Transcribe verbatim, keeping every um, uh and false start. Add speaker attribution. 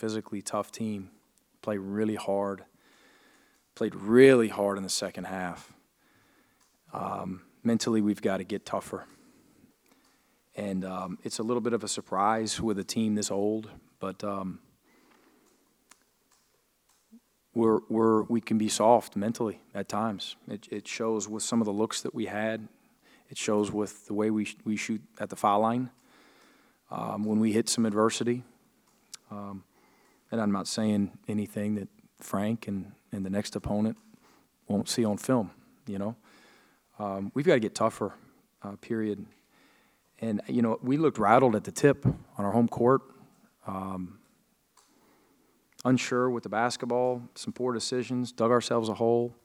Speaker 1: physically tough team. Play really hard. Played really hard in the second half. Um, mentally, we've got to get tougher. And um, it's a little bit of a surprise with a team this old, but um, we're we're we can be soft mentally at times. It it shows with some of the looks that we had. It shows with the way we sh- we shoot at the foul line um, when we hit some adversity. Um, and I'm not saying anything that Frank and, and the next opponent won't see on film. You know, um, we've got to get tougher. Uh, period. And, you know, we looked rattled at the tip on our home court, um, unsure with the basketball, some poor decisions, dug ourselves a hole.